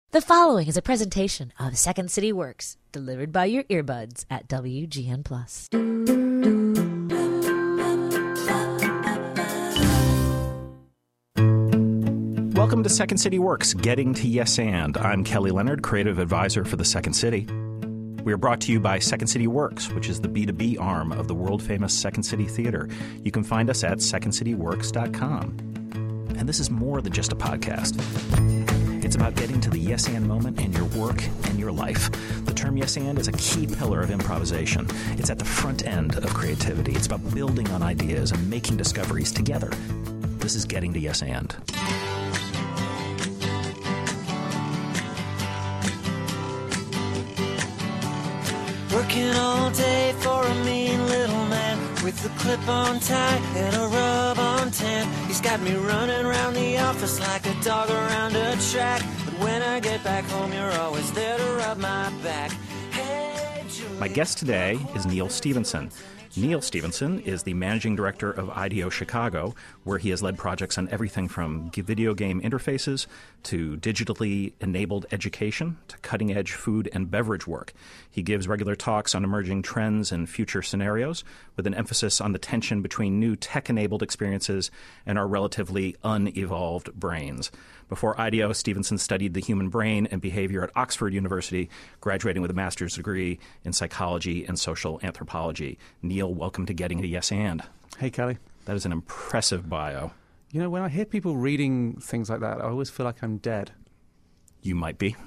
The following is a presentation of Second City Works, delivered by your earbuds at WGN+. Welcome to Second City Works, Getting to Yes And. I'm Kelly Leonard, creative advisor for the Second City. We are brought to you by Second City Works, which is the B2B arm of the world-famous Second City Theater. You can find us at secondcityworks.com. And this is more than just a podcast. It's about getting to the yes and moment in your work and your life. The term yes and is a key pillar of improvisation. It's at the front end of creativity. It's about building on ideas and making discoveries together. This is Getting to Yes And. Working all day for a mean little man with a clip-on tie and a rub-on tan. He's got me running around the office like a dog around a track. But when I get back home, you're always there to rub my back. Hey, Julie. My guest today is Neal Stephenson. Neal Stephenson is the managing director of IDEO Chicago, where he has led projects on everything from video game interfaces to digitally enabled education to cutting-edge food and beverage work. He gives regular talks on emerging trends and future scenarios with an emphasis on the tension between new tech-enabled experiences and our relatively unevolved brains. Before IDEO, Stephenson studied the human brain and behavior at Oxford University, graduating with a master's degree in psychology and social anthropology. Neal, welcome to Getting to Yes And. Hey, Kelly. That is an impressive bio. You know, when I hear people reading things like that, I always feel like I'm dead. You might be.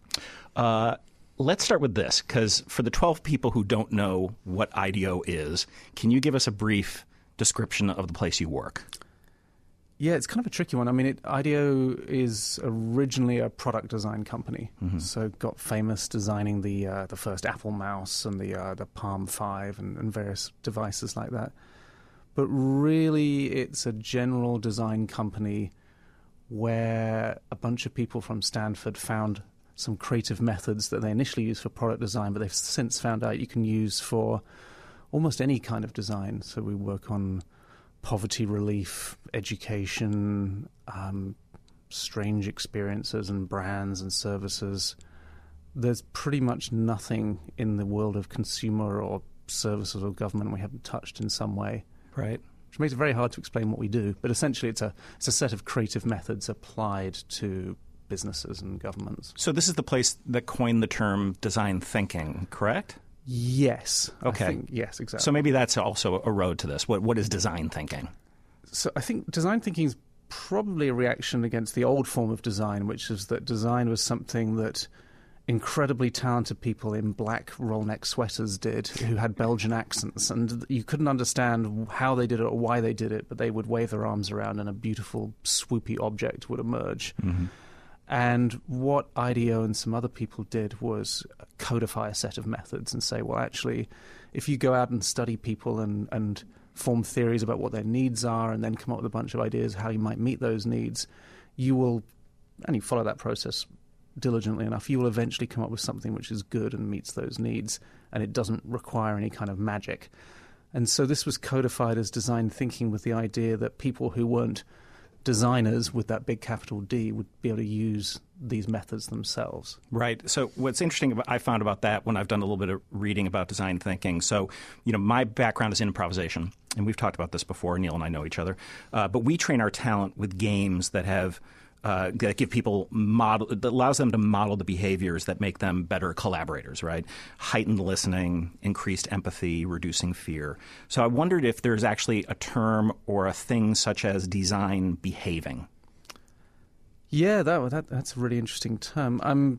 Okay. Let's start with this, because for the 12 people who don't know what IDEO is, can you give us a brief description of the place you work? Yeah, it's kind of a tricky one. I mean, IDEO is originally a product design company, so got famous designing the first Apple mouse and the Palm 5 and various devices like that. But really, it's a general design company where a bunch of people from Stanford found some creative methods that they initially used for product design, but they've since found out you can use for almost any kind of design. So we work on poverty relief, education, strange experiences and brands and services. There's pretty much nothing in the world of consumer or services or government we haven't touched in some way. Right. Which makes it very hard to explain what we do. But essentially it's a set of creative methods applied to businesses and governments. So this is the place that coined the term design thinking, correct? Yes. Okay. Yes, exactly. So maybe that's also a road to this. What is design thinking? So I think design thinking is probably a reaction against the old form of design, which is that design was something that incredibly talented people in black roll-neck sweaters did who had Belgian accents, and you couldn't understand how they did it or why they did it, but they would wave their arms around and a beautiful, swoopy object would emerge. Mm-hmm. And what IDEO and some other people did was codify a set of methods and say, well, actually, if you go out and study people and form theories about what their needs are and then come up with a bunch of ideas how you might meet those needs, you will, and you follow that process diligently enough, you will eventually come up with something which is good and meets those needs, and it doesn't require any kind of magic. And so this was codified as design thinking with the idea that people who weren't designers with that big capital D would be able to use these methods themselves. Right. So what's interesting I found about that when I've done a little bit of reading about design thinking. So, you know, my background is in improvisation, and we've talked about this before. Neal and I know each other. But we train our talent with games that have that give people that allows them to model the behaviors that make them better collaborators, right? Heightened listening, increased empathy, reducing fear. So I wondered if there's actually a term or a thing such as design behaving. Yeah, that's a really interesting term.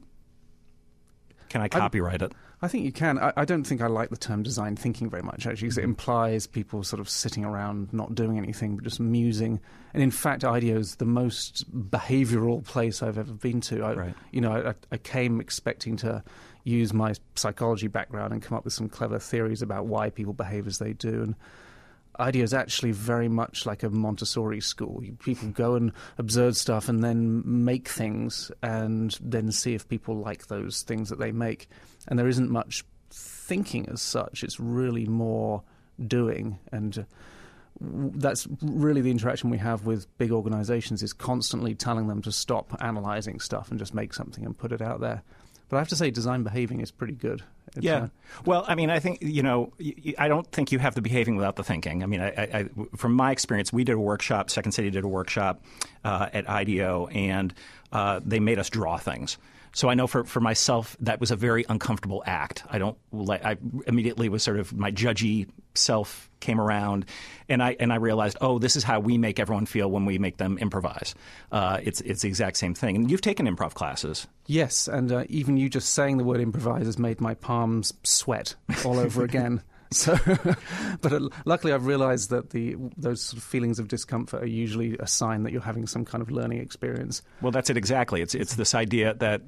Can I copyright it? I think you can. I don't think I like the term design thinking very much, actually, because it implies people sort of sitting around not doing anything, but just musing. And in fact, IDEO is the most behavioral place I've ever been to. I came expecting to use my psychology background and come up with some clever theories about why people behave as they do. And IDEO is actually very much like a Montessori school. People go and observe stuff and then make things and then see if people like those things that they make. And there isn't much thinking as such. It's really more doing. And that's really the interaction we have with big organizations, is constantly telling them to stop analyzing stuff and just make something and put it out there. But I have to say, design behaving is pretty good. Well, I mean, I think, I don't think you have the behaving without the thinking. I mean, I from my experience, we did a workshop, Second City did a workshop at IDEO, and they made us draw things. So I know for myself, that was a very uncomfortable act. I immediately was sort of, my judgy self came around, and I realized, this is how we make everyone feel when we make them improvise. It's the exact same thing. And you've taken improv classes. Yes, and even you just saying the word improvise has made my palms sweat all over again. So, but luckily I've realized that those sort of feelings of discomfort are usually a sign that you're having some kind of learning experience. Well, that's it exactly. It's this idea that,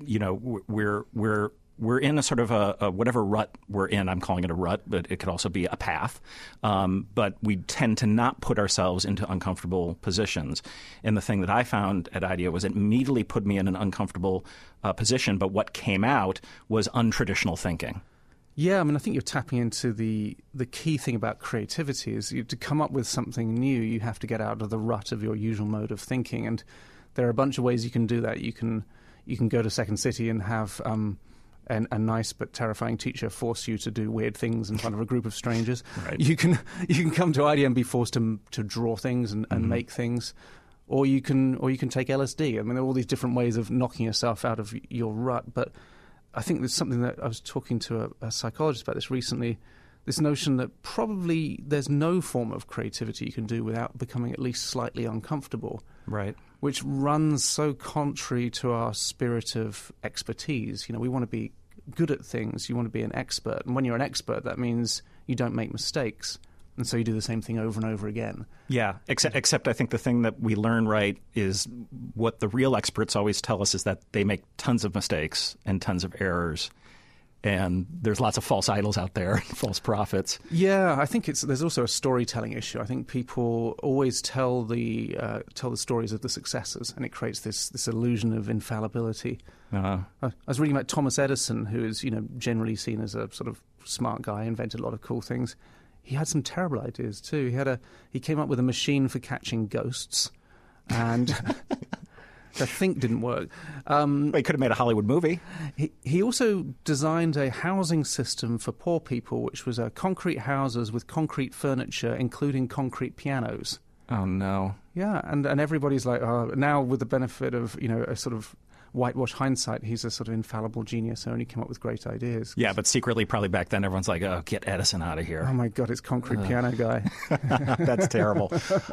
we're in a sort of a whatever rut we're in. I'm calling it a rut, but it could also be a path. But we tend to not put ourselves into uncomfortable positions. And the thing that I found at IDEO was it immediately put me in an uncomfortable position. But what came out was untraditional thinking. Yeah, I mean, I think you're tapping into the key thing about creativity is to come up with something new, you have to get out of the rut of your usual mode of thinking. And there are a bunch of ways you can do that. You can go to Second City and have a nice but terrifying teacher force you to do weird things in front of a group of strangers. Right. You can come to IDEO and be forced to draw things and make things. Or you can take LSD. I mean, there are all these different ways of knocking yourself out of your rut, but I think there's something that I was talking to a psychologist about this recently, this notion that probably there's no form of creativity you can do without becoming at least slightly uncomfortable. Right. Which runs so contrary to our spirit of expertise. We want to be good at things, you want to be an expert. And when you're an expert, that means you don't make mistakes. And so you do the same thing over and over again. Yeah, except I think the thing that we learn right is what the real experts always tell us is that they make tons of mistakes and tons of errors. And there's lots of false idols out there, false prophets. Yeah, I think there's also a storytelling issue. I think people always tell the stories of the successes, and it creates this illusion of infallibility. I was reading about Thomas Edison, who is generally seen as a sort of smart guy, invented a lot of cool things. He had some terrible ideas too. He came up with a machine for catching ghosts, and I think didn't work. He could have made a Hollywood movie. He also designed a housing system for poor people, which was concrete houses with concrete furniture, including concrete pianos. Oh no! Yeah, and everybody's like, now with the benefit of a sort of whitewash hindsight, he's a sort of infallible genius who only came up with great ideas. Yeah, but secretly, probably back then, everyone's like, "Oh, get Edison out of here!" Oh my God, it's concrete piano guy. That's terrible.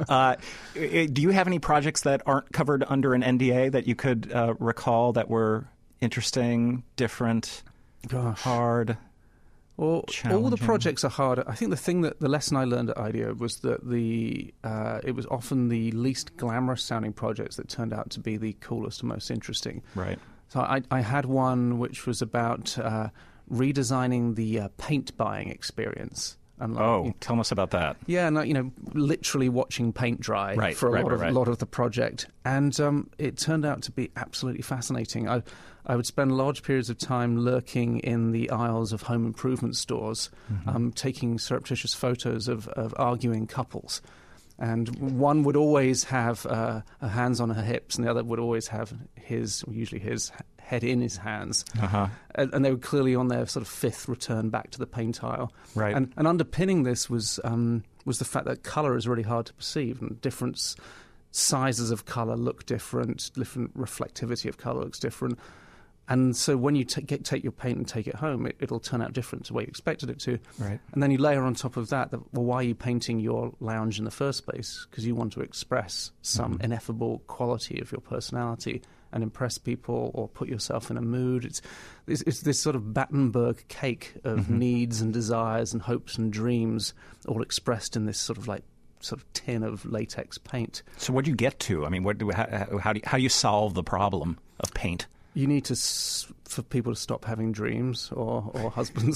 Do you have any projects that aren't covered under an NDA that you could recall that were interesting, different, hard? Well, all the projects are hard. I think the lesson I learned at IDEO was that it was often the least glamorous sounding projects that turned out to be the coolest and most interesting. Right. So I had one which was about redesigning the paint buying experience. And tell us about that. Yeah, and literally watching paint dry for a lot of the project, and it turned out to be absolutely fascinating. I would spend large periods of time lurking in the aisles of home improvement stores, taking surreptitious photos of arguing couples. And one would always have her hands on her hips, and the other would always have usually his head in his hands. And they were clearly on their sort of fifth return back to the paint aisle. Right. And underpinning this was the fact that colour is really hard to perceive, and different sizes of colour look different reflectivity of colour looks different. And so when you take your paint and take it home, it'll turn out different to the way you expected it to. Right. And then you layer on top of that, why are you painting your lounge in the first place? Because you want to express some ineffable quality of your personality and impress people or put yourself in a mood. It's this sort of Battenberg cake of needs and desires and hopes and dreams, all expressed in this sort of tin of latex paint. So what do you get to? I mean, how do you solve the problem of paint? You need for people to stop having dreams or husbands.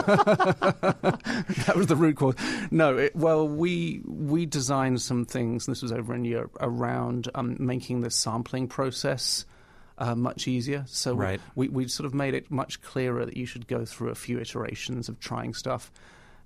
That was the root cause. No, we designed some things, and this was over in Europe, around making the sampling process much easier. So we sort of made it much clearer that you should go through a few iterations of trying stuff.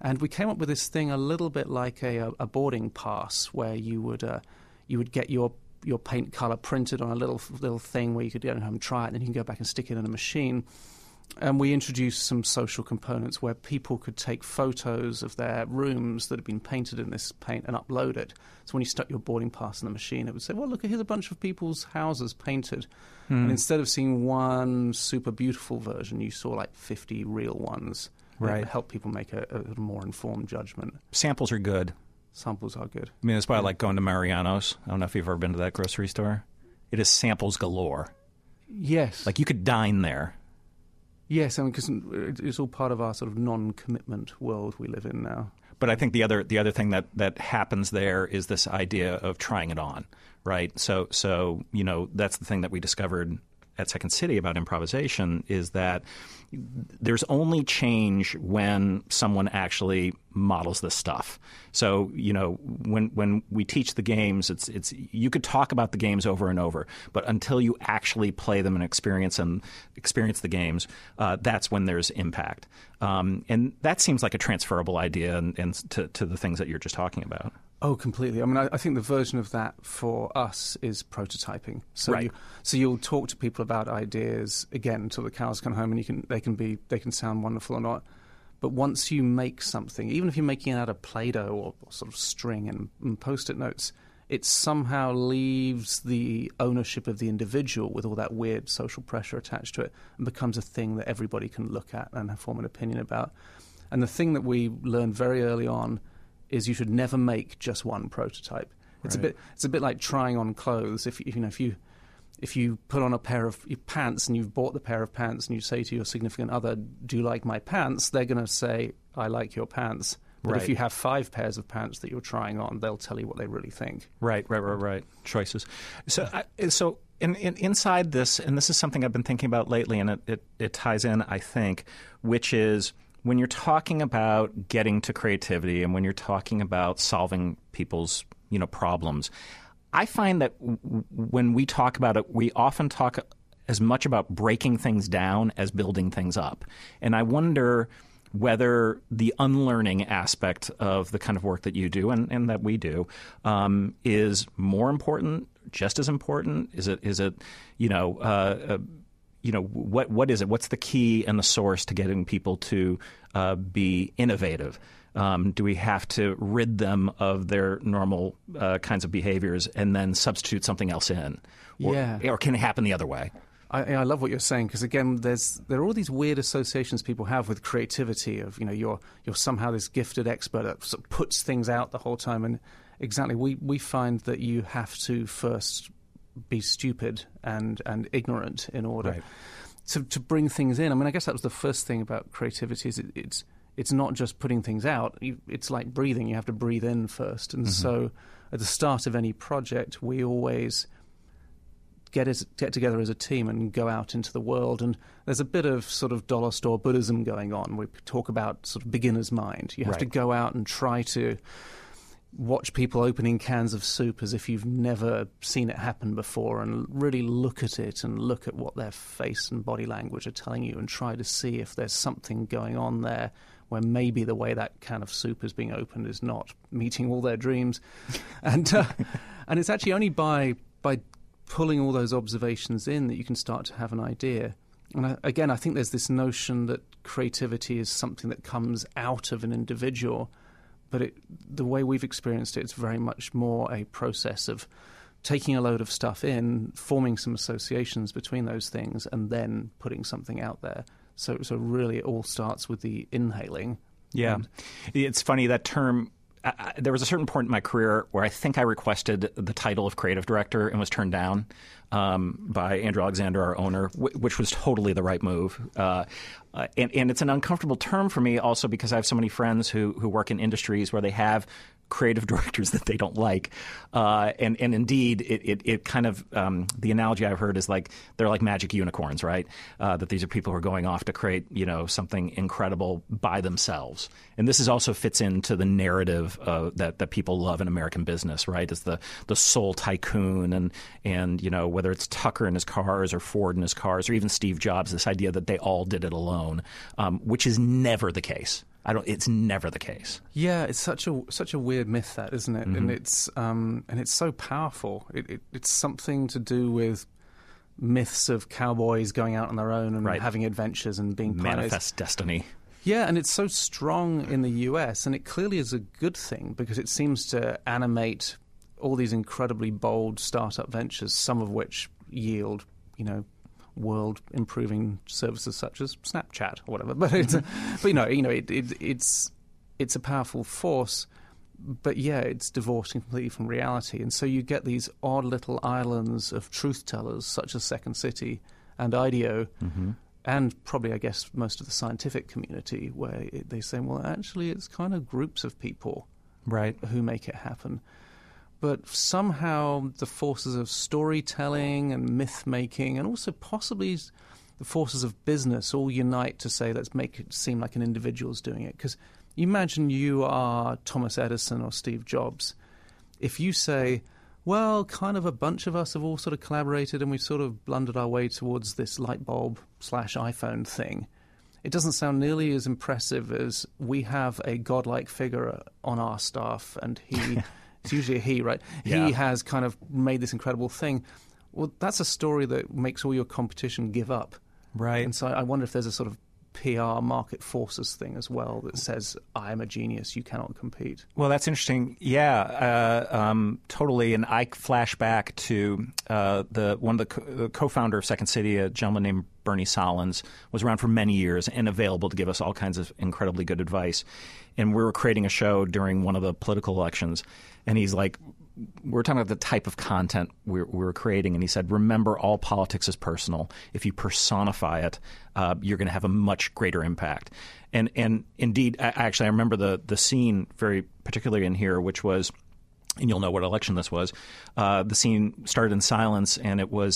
And we came up with this thing a little bit like a boarding pass, where you would get your paint color printed on a little thing where you could go home and try it, and then you can go back and stick it in a machine. And we introduced some social components where people could take photos of their rooms that had been painted in this paint and upload it. So when you stuck your boarding pass in the machine, it would say, well, look, here's a bunch of people's houses painted. And instead of seeing one super beautiful version, you saw like 50 real ones. Right. It helped people make a more informed judgment. Samples are good. Samples are good. I mean, that's why I like going to Mariano's. I don't know if you've ever been to that grocery store. It is samples galore. Yes. Like, you could dine there. Yes, I mean, because it's all part of our sort of non-commitment world we live in now. But I think the other thing that happens there is this idea of trying it on, right? So that's the thing that we discovered at Second City about improvisation, is that there's only change when someone actually models this stuff. So, when we teach the games, it's you could talk about the games over and over, but until you actually play them and experience the games, that's when there's impact. And that seems like a transferable idea and to the things that you're just talking about. Oh, completely. I mean, I think the version of that for us is prototyping. So right. You'll talk to people about ideas again until the cows come home, and they can sound wonderful or not. But once you make something, even if you're making it out of Play-Doh or sort of string and Post-it notes, it somehow leaves the ownership of the individual with all that weird social pressure attached to it, and becomes a thing that everybody can look at and form an opinion about. And the thing that we learned very early on is you should never make just one prototype. It's right. a bit like trying on clothes. If you put on a pair of pants and you've bought the pair of pants and you say to your significant other, "Do you like my pants?" they're going to say, "I like your pants." But right. if you have 5 pairs of pants that you're trying on, they'll tell you what they really think. Right. Choices. So inside this, and this is something I've been thinking about lately, and it ties in, I think, which is, when you're talking about getting to creativity and when you're talking about solving people's problems, I find that when we talk about it, we often talk as much about breaking things down as building things up. And I wonder whether the unlearning aspect of the kind of work that you do and that we do is more important, just as important. Is it what is it? What's the key and the source to getting people to be innovative? Do we have to rid them of their normal kinds of behaviors and then substitute something else in? Or can it happen the other way? I love what you're saying, because again, there are all these weird associations people have with creativity of you're somehow this gifted expert that sort of puts things out the whole time, and exactly we find that you have to first be stupid and ignorant in order to bring things in. I mean, I guess that was the first thing about creativity, is it's not just putting things out. It's like breathing. You have to breathe in first. And so at the start of any project, we always get together as a team and go out into the world. And there's a bit of sort of dollar store Buddhism going on. We talk about sort of beginner's mind. You have to go out and try to watch people opening cans of soup as if you've never seen it happen before, and really look at it and look at what their face and body language are telling you, and try to see if there's something going on there where maybe the way that can of soup is being opened is not meeting all their dreams. And it's actually only by pulling all those observations in that you can start to have an idea. And I think there's this notion that creativity is something that comes out of an individual, but the way we've experienced it, it's very much more a process of taking a load of stuff in, forming some associations between those things, and then putting something out there. So really it all starts with the inhaling. Yeah. It's funny, that term, there was a certain point in my career where I think I requested the title of creative director and was turned down by Andrew Alexander, our owner, which was totally the right move. And it's an uncomfortable term for me also because I have so many friends who work in industries where they have creative directors that they don't like. And indeed, it kind of, the analogy I've heard is like, they're like magic unicorns, right? That these are people who are going off to create, something incredible by themselves. And this also fits into the narrative that people love in American business, right? Is the sole tycoon and whether it's Tucker in his cars or Ford in his cars or even Steve Jobs, this idea that they all did it alone, which is never the case. It's never the case. Yeah, it's such a weird myth, that, isn't it? And it's so powerful. It's something to do with myths of cowboys going out on their own and having adventures and being manifest destiny. Yeah, and it's so strong in the US, and it clearly is a good thing because it seems to animate all these incredibly bold startup ventures, some of which yield, world-improving services such as Snapchat or whatever. But it's a powerful force. But yeah, it's divorced completely from reality, and so you get these odd little islands of truth-tellers such as Second City and IDEO. And probably, I guess, most of the scientific community, where they say, well, actually, it's kind of groups of people who make it happen. But somehow the forces of storytelling and myth-making, and also possibly the forces of business, all unite to say, let's make it seem like an individual's doing it. Because imagine you are Thomas Edison or Steve Jobs. If you say, well, kind of a bunch of us have all sort of collaborated and we've sort of blundered our way towards this light bulb / iPhone thing, it doesn't sound nearly as impressive as we have a godlike figure on our staff and it's usually a he, right? Yeah. He has kind of made this incredible thing. Well, that's a story that makes all your competition give up. Right. And so I wonder if there's a sort of PR market forces thing as well that says, I am a genius, you cannot compete. Well, that's interesting. Yeah, totally. And I flash back to one of the co-founder of Second City, a gentleman named Bernie Solins, was around for many years and available to give us all kinds of incredibly good advice. And we were creating a show during one of the political elections, and he's like, we're talking about the type of content we were creating, and he said, remember, all politics is personal. If you personify it, you're going to have a much greater impact. And indeed, I remember the scene very particularly in here, which was, and you'll know what election this was, the scene started in silence, and it was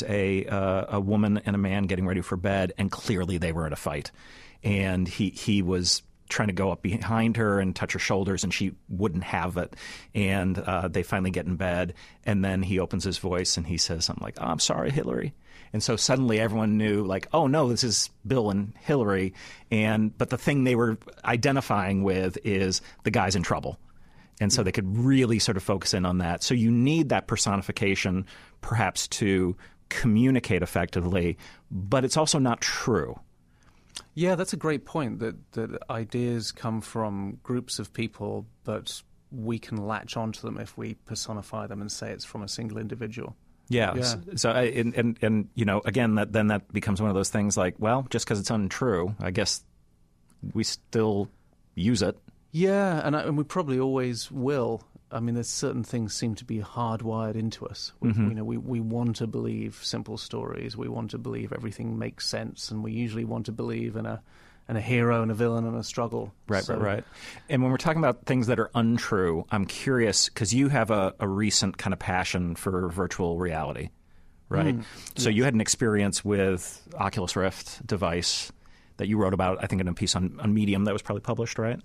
a woman and a man getting ready for bed, and clearly they were in a fight. And he was trying to go up behind her and touch her shoulders, and she wouldn't have it. And they finally get in bed, and then he opens his voice and he says something like, oh, I'm sorry, Hillary. And so suddenly everyone knew, like, oh, no, this is Bill and Hillary. But the thing they were identifying with is the guy's in trouble. And so they could really sort of focus in on that. So you need that personification perhaps to communicate effectively, but it's also not true. Yeah, that's a great point, that ideas come from groups of people, but we can latch onto them if we personify them and say it's from a single individual. Yeah. So, and again, that becomes one of those things like, well, just because it's untrue, I guess we still use it. Yeah, and we probably always will. I mean, there's certain things seem to be hardwired into us. We want to believe simple stories. We want to believe everything makes sense, and we usually want to believe in a hero and a villain and a struggle. Right. And when we're talking about things that are untrue, I'm curious, because you have a recent kind of passion for virtual reality, right? So you had an experience with Oculus Rift device that you wrote about, I think, in a piece on Medium that was probably published, right?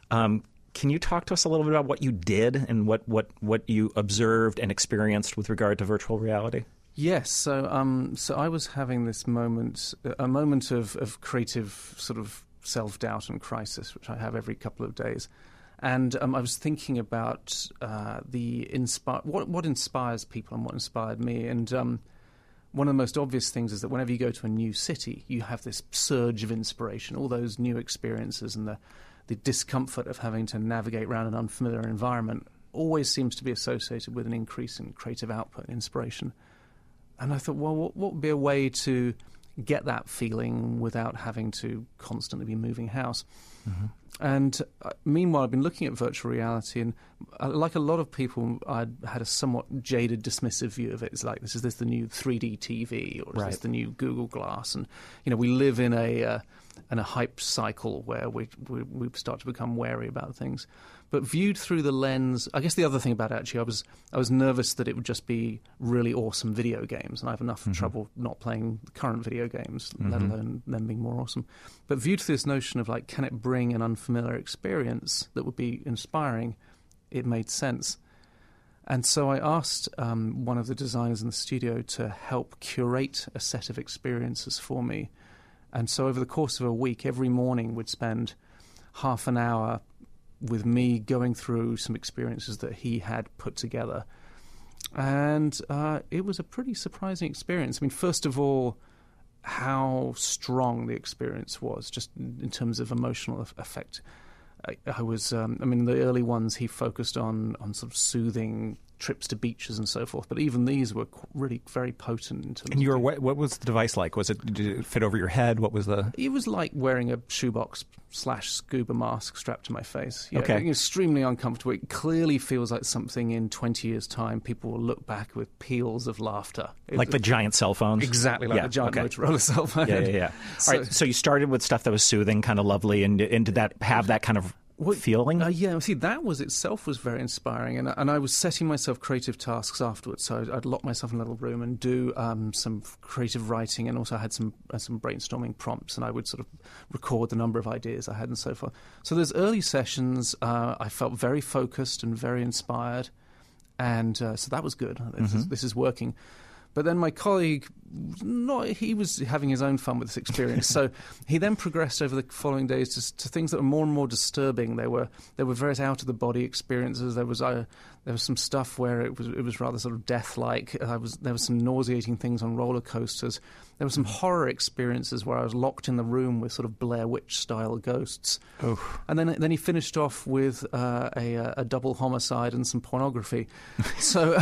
Can you talk to us a little bit about what you did and what you observed and experienced with regard to virtual reality? Yes. So I was having this moment, a moment of creative sort of self-doubt and crisis, which I have every couple of days. And I was thinking about what inspires people and what inspired me. And one of the most obvious things is that whenever you go to a new city, you have this surge of inspiration, all those new experiences, and the discomfort of having to navigate around an unfamiliar environment always seems to be associated with an increase in creative output and inspiration. And I thought, well, what would be a way to get that feeling without having to constantly be moving house? Mm-hmm. And meanwhile, I've been looking at virtual reality, and like a lot of people, I'd had a somewhat jaded, dismissive view of it. It's like, is this the new 3D TV, or is this the new Google Glass? And we live in a hype cycle where we start to become wary about things. But viewed through the lens, I guess the other thing about it, actually, I was nervous that it would just be really awesome video games, and I have enough trouble not playing current video games, let alone them being more awesome. But viewed through this notion of, like, can it bring an unfamiliar experience that would be inspiring, it made sense. And so I asked one of the designers in the studio to help curate a set of experiences for me. And so over the course of a week, every morning we'd spend half an hour with me going through some experiences that he had put together. And it was a pretty surprising experience. I mean, first of all, how strong the experience was, just in terms of emotional effect. I was, the early ones he focused on sort of soothing trips to beaches and so forth, but even these were really very potent in terms And you were, what was the device like? Did it fit over your head? What was the... It was like wearing a shoebox / scuba mask strapped to my face. Yeah, okay. Extremely uncomfortable. It clearly feels like something in 20 years' time people will look back with peals of laughter. Like the giant cell phones? Exactly, like the giant Motorola cell phone. Yeah. All right, so you started with stuff that was soothing, kind of lovely, and did that have that kind of feeling? See, that was itself was very inspiring, and I was setting myself creative tasks afterwards. So I'd lock myself in a little room and do some creative writing, and also I had some brainstorming prompts, and I would sort of record the number of ideas I had and so forth. So those early sessions, I felt very focused and very inspired, and so that was good. This is working. But then my colleague, he was having his own fun with this experience. So he then progressed over the following days to things that were more and more disturbing. There were various out of the body experiences. There was some stuff where it was rather sort of death-like. There was some nauseating things on roller coasters. There were some horror experiences where I was locked in the room with sort of Blair Witch-style ghosts. Oof. And then he finished off with a double homicide and some pornography. So.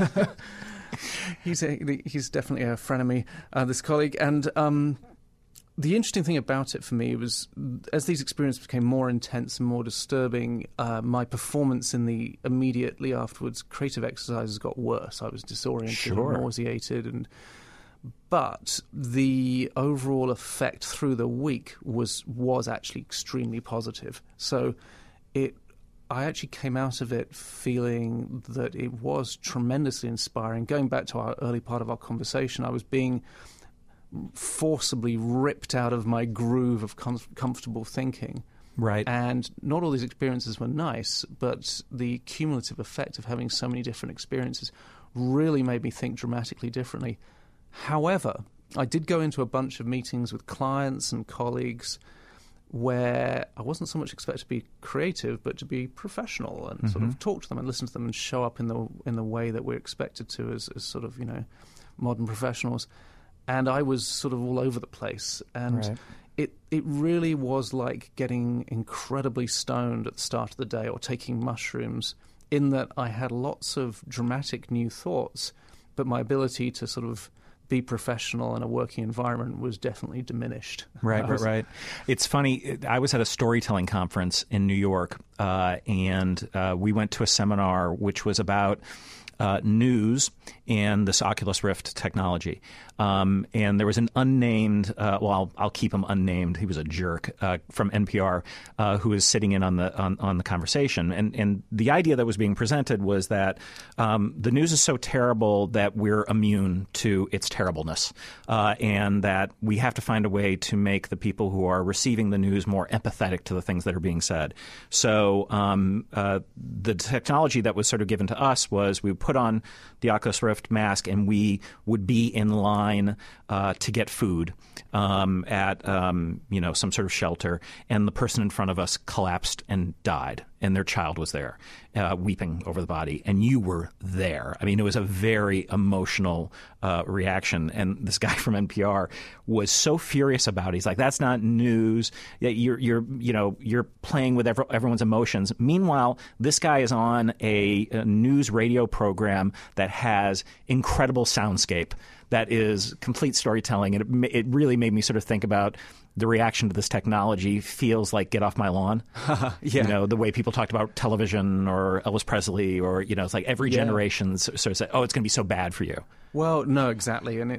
He's definitely a frenemy, this colleague. And the interesting thing about it for me was, as these experiences became more intense and more disturbing, my performance in the immediately afterwards creative exercises got worse. I was disoriented and nauseated. But the overall effect through the week was actually extremely positive. So I actually came out of it feeling that it was tremendously inspiring. Going back to our early part of our conversation, I was being forcibly ripped out of my groove of comfortable thinking. Right. And not all these experiences were nice, but the cumulative effect of having so many different experiences really made me think dramatically differently. However, I did go into a bunch of meetings with clients and colleagues where I wasn't so much expected to be creative, but to be professional and sort of talk to them and listen to them and show up in the way that we're expected to as sort of, modern professionals. And I was sort of all over the place. And it really was like getting incredibly stoned at the start of the day or taking mushrooms, in that I had lots of dramatic new thoughts, but my ability to sort of be professional in a working environment was definitely diminished. Right. It's funny. I was at a storytelling conference in New York, and we went to a seminar which was about news and this Oculus Rift technology. And there was an unnamed, I'll keep him unnamed. He was a jerk from NPR who was sitting in on the conversation. And the idea that was being presented was that the news is so terrible that we're immune to its terribleness, and that we have to find a way to make the people who are receiving the news more empathetic to the things that are being said. So the technology that was sort of given to us was we put on the Oculus Rift mask and we would be in line to get food at some sort of shelter, and the person in front of us collapsed and died, and their child was there weeping over the body, and you were there. I mean, it was a very emotional reaction, and this guy from NPR was so furious about it. He's like, "That's not news. You're playing with everyone's emotions." Meanwhile, this guy is on a news radio program that has incredible soundscape, that is complete storytelling, and it really made me sort of think about the reaction to this technology. Feels like get off my lawn. Yeah. The way people talked about television or Elvis Presley, or it's like every generation sort of said, "Oh, it's going to be so bad for you." Well, no, exactly, and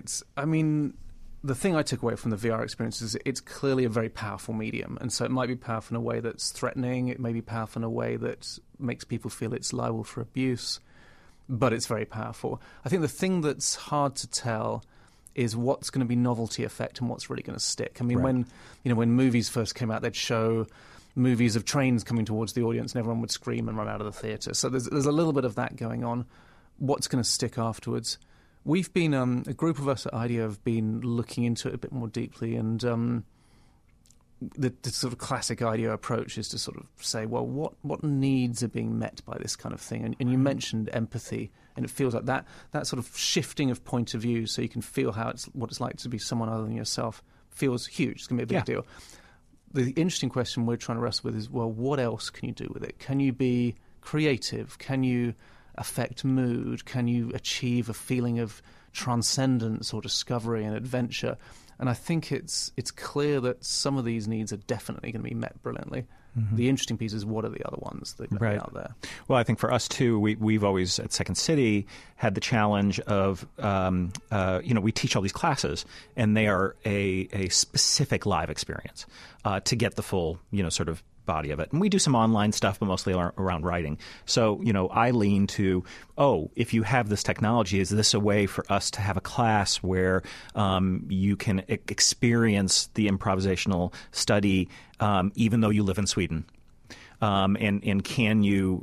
the thing I took away from the VR experience is it's clearly a very powerful medium, and so it might be powerful in a way that's threatening. It may be powerful in a way that makes people feel it's liable for abuse, but it's very powerful. I think the thing that's hard to tell is what's going to be novelty effect and what's really going to stick. I mean, when movies first came out, they'd show movies of trains coming towards the audience and everyone would scream and run out of the theatre. So there's a little bit of that going on. What's going to stick afterwards? We've been, a group of us at IDEO have been looking into it a bit more deeply, and the sort of classic IDEO approach is to sort of say, well, what needs are being met by this kind of thing? And you mentioned empathy, and it feels like that sort of shifting of point of view, so you can feel what it's like to be someone other than yourself, feels huge. It's going to be a big deal. The interesting question we're trying to wrestle with is, well, what else can you do with it? Can you be creative? Can you affect mood? Can you achieve a feeling of transcendence or discovery and adventure? And I think it's clear that some of these needs are definitely going to be met brilliantly. Mm-hmm. The interesting piece is, what are the other ones that are out there? Well, I think for us, too, we've always, at Second City, had the challenge of, we teach all these classes, and they are a specific live experience to get the full, sort of body of it. And we do some online stuff, but mostly around writing. So, I lean to, if you have this technology, is this a way for us to have a class where you can experience the improvisational study even though you live in Sweden? And can you,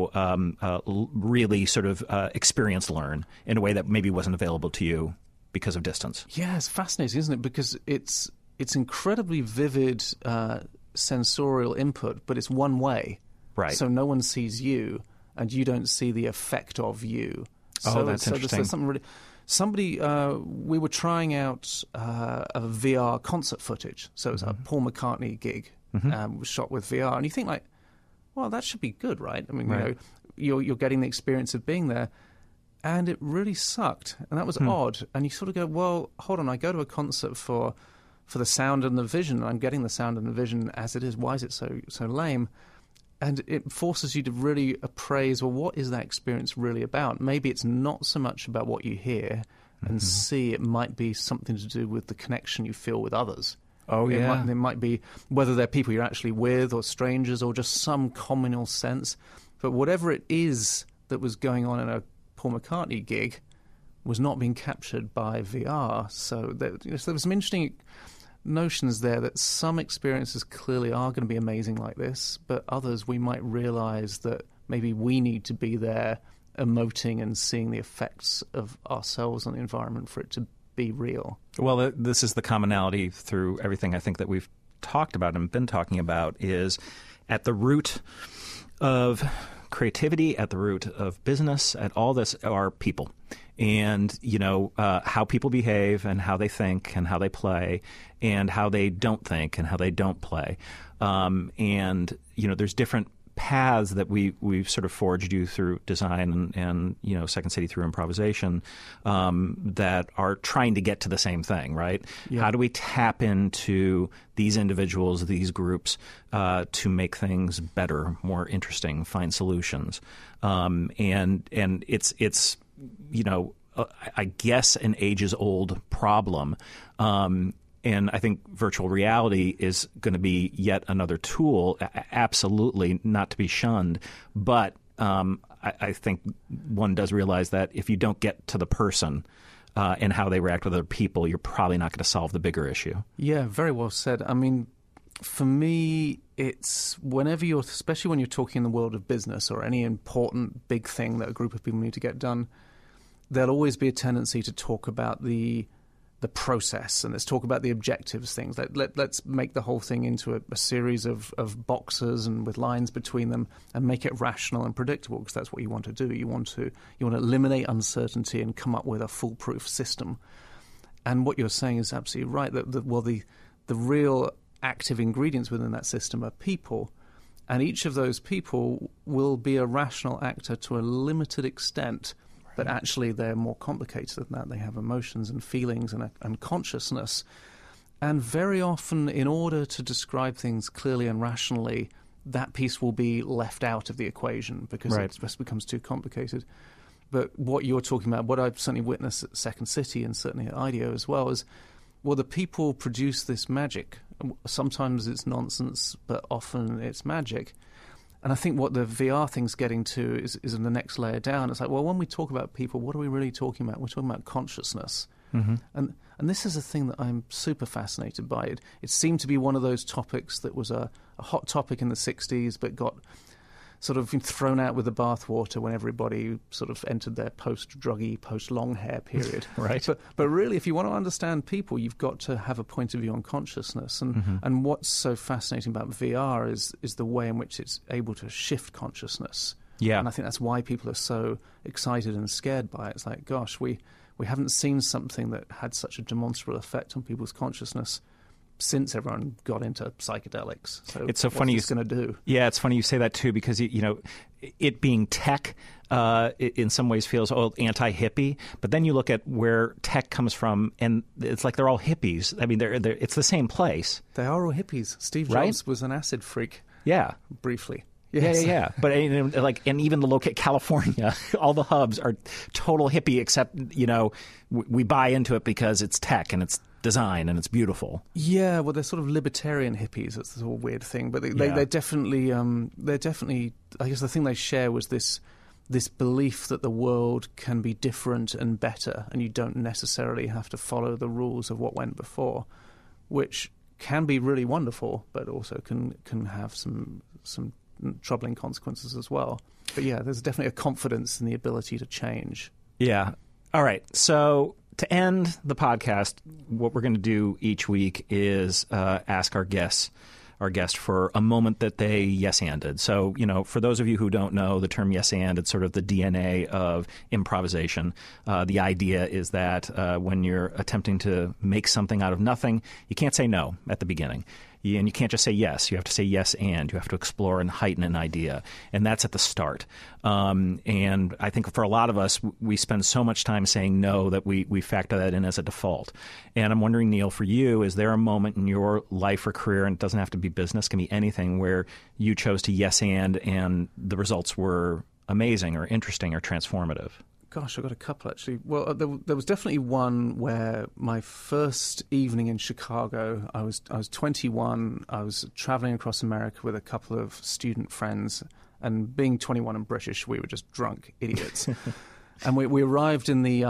really sort of experience learn in a way that maybe wasn't available to you because of distance? Yeah, it's fascinating, isn't it? Because it's incredibly vivid sensorial input, but it's one way. Right. So no one sees you, and you don't see the effect of you. That's interesting. There's something we were trying out a VR concert footage. So it was a Paul McCartney gig, was shot with VR, and you think like, well, that should be good, right? I mean, you're getting the experience of being there, and it really sucked, and that was odd. And you sort of go, well, hold on, I go to a concert for the sound and the vision, and I'm getting the sound and the vision as it is. Why is it so lame? And it forces you to really appraise, well, what is that experience really about? Maybe it's not so much about what you hear and see. It might be something to do with the connection you feel with others. Oh, yeah. It might be whether they're people you're actually with or strangers or just some communal sense. But whatever it is that was going on in a Paul McCartney gig was not being captured by VR. So there was some interesting notions there that some experiences clearly are going to be amazing like this, but others we might realize that maybe we need to be there emoting and seeing the effects of ourselves on the environment for it to be real. Well, this is the commonality through everything I think that we've talked about and been talking about, is at the root of creativity, at the root of business, at all this are people. And, how people behave and how they think and how they play and how they don't think and how they don't play. And, there's different paths that we've sort of forged you through design and Second City through improvisation that are trying to get to the same thing, right? Yeah. How do we tap into these individuals, these groups, to make things better, more interesting, find solutions? And it's I guess an ages-old problem. And I think virtual reality is going to be yet another tool, absolutely not to be shunned. But I think one does realize that if you don't get to the person and how they react with other people, you're probably not going to solve the bigger issue. Yeah, very well said. I mean, for me, it's whenever especially when you're talking in the world of business or any important big thing that a group of people need to get done, there'll always be a tendency to talk about the process, and let's talk about the objectives things. Let's make the whole thing into a series of boxes and with lines between them and make it rational and predictable, because that's what you want to do. You want to eliminate uncertainty and come up with a foolproof system. And what you're saying is absolutely right, that the real active ingredients within that system are people, and each of those people will be a rational actor to a limited extent. But actually, they're more complicated than that. They have emotions and feelings and consciousness. And very often, in order to describe things clearly and rationally, that piece will be left out of the equation because it just becomes too complicated. But what you're talking about, what I've certainly witnessed at Second City and certainly at IDEO as well, is, well, the people produce this magic. Sometimes it's nonsense, but often it's magic. And I think what the VR thing's getting to is in the next layer down. It's like, well, when we talk about people, what are we really talking about? We're talking about consciousness. Mm-hmm. And this is a thing that I'm super fascinated by. It seemed to be one of those topics that was a hot topic in the 60s, but got sort of thrown out with the bathwater when everybody sort of entered their post-druggy, post-long hair period. Right. But really, if you want to understand people, you've got to have a point of view on consciousness. And what's so fascinating about VR is the way in which it's able to shift consciousness. Yeah. And I think that's why people are so excited and scared by it. It's like, gosh, we haven't seen something that had such a demonstrable effect on people's consciousness since everyone got into psychedelics. So it's so funny what's this going to do? Yeah, it's funny you say that too, because it being tech it in some ways feels anti-hippie, but then you look at where tech comes from, and it's like they're all hippies. I mean, they're it's the same place. They are all hippies. Steve Right? Jobs was an acid freak. Yeah. Briefly. Yes. Yeah. But and even the local California, all the hubs are total hippie, except we buy into it because it's tech and it's design and it's beautiful. Yeah, well, they're sort of libertarian hippies. That's the sort of weird thing, but they're definitely I guess the thing they share was this belief that the world can be different and better, and you don't necessarily have to follow the rules of what went before, which can be really wonderful, but also can have some troubling consequences as well. But yeah, there's definitely a confidence in the ability to change. Yeah. All right. So to end the podcast, what we're going to do each week is ask our guest for a moment that they yes-anded. So, for those of you who don't know, the term yes-and, it's sort of the DNA of improvisation. The idea is that when you're attempting to make something out of nothing, you can't say no at the beginning. And you can't just say yes. You have to say yes and. You have to explore and heighten an idea. And that's at the start. And I think for a lot of us, we spend so much time saying no that we factor that in as a default. And I'm wondering, Neil, for you, is there a moment in your life or career, and it doesn't have to be business, it can be anything, where you chose to yes and the results were amazing or interesting or transformative? Gosh, I've got a couple, actually. Well, there was definitely one where my first evening in Chicago, I was 21, I was traveling across America with a couple of student friends, and being 21 and British, we were just drunk idiots. And we arrived in the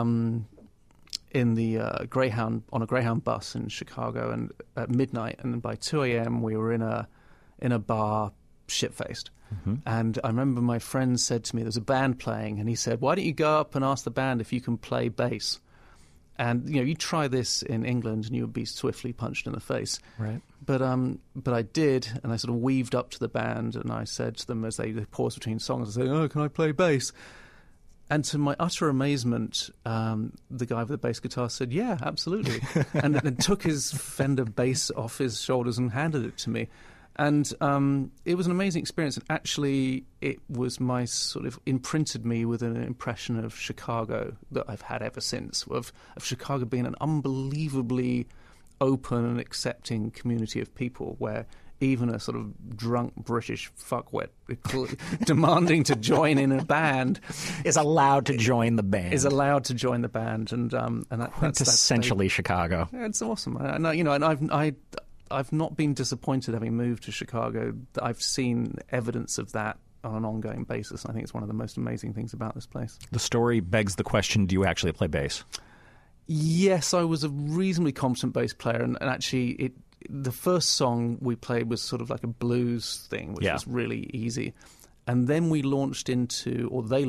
Greyhound, on a Greyhound bus in Chicago, and at midnight, and by 2 a.m. we were in a bar, shit-faced. Mm-hmm. And I remember my friend said to me, there's a band playing, and he said, why don't you go up and ask the band if you can play bass? And, you try this in England and you would be swiftly punched in the face. Right. But I did, and I sort of weaved up to the band, and I said to them as they paused between songs, I said, oh, can I play bass? And to my utter amazement, the guy with the bass guitar said, yeah, absolutely. and took his Fender bass off his shoulders and handed it to me. And it was an amazing experience. And actually, it was imprinted me with an impression of Chicago that I've had ever since, of Chicago being an unbelievably open and accepting community of people where even a sort of drunk British fuckwit demanding to join in a band is allowed to join the band. And that's essentially Chicago. It's awesome. And I've not been disappointed having moved to Chicago. I've seen evidence of that on an ongoing basis. I think it's one of the most amazing things about this place. The story begs the question, do you actually play bass? Yes, I was a reasonably competent bass player, and actually the first song we played was sort of like a blues thing, which was really easy. And then they launched into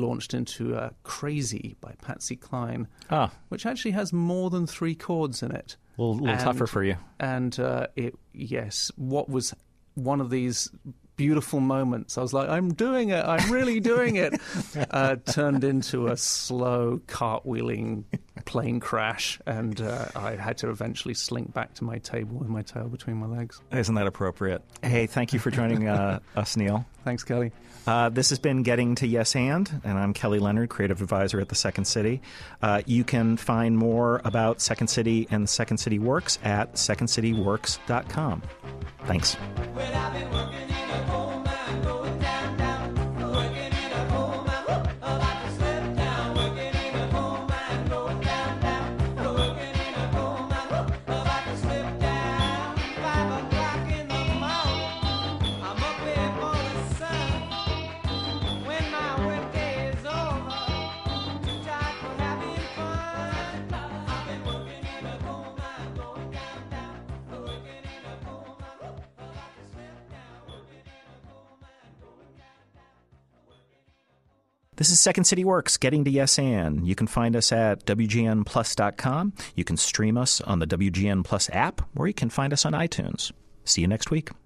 Crazy by Patsy Cline, which actually has more than 3 chords in it. A little tougher for you. And what was one of these beautiful moments, I was like, I'm doing it, I'm really doing it, turned into a slow cartwheeling plane crash, and I had to eventually slink back to my table with my tail between my legs. Isn't that appropriate? Hey, thank you for joining us, Neil. Thanks, Kelly. This has been Getting to Yes and I'm Kelly Leonard, creative advisor at the Second City. You can find more about Second City and Second City Works at secondcityworks.com. Thanks. This is Second City Works, getting to Yes And. You can find us at WGNplus.com. You can stream us on the WGN Plus app, or you can find us on iTunes. See you next week.